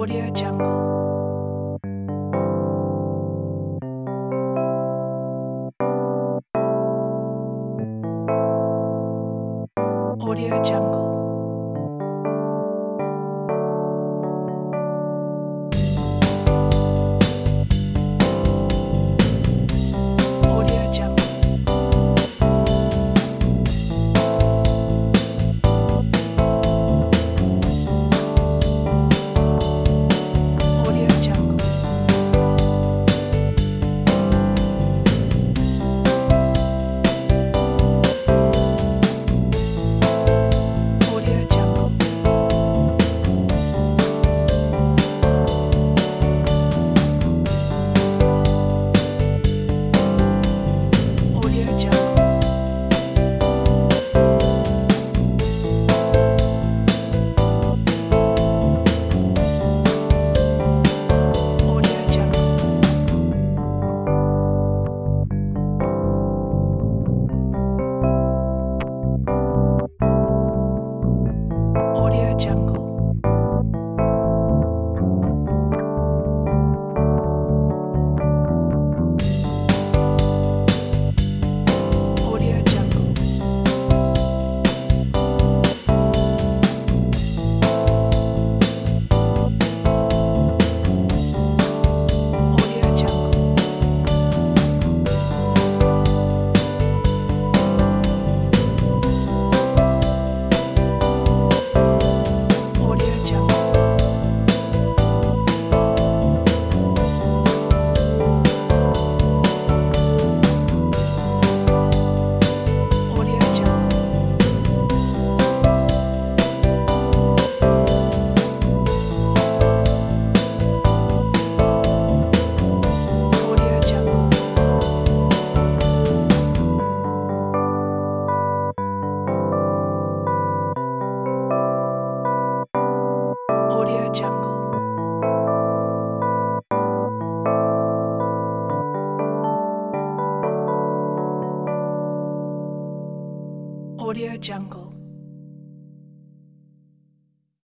Audio Jungle. Audio Jungle. Audio Jungle. Audio Jungle. Audio Jungle. Audio Jungle. Audio Jungle. Audio Jungle. Audio Jungle. Audio Jungle. Audio Jungle. Audio Jungle. Audio Jungle. Audio Jungle. Audio Jungle.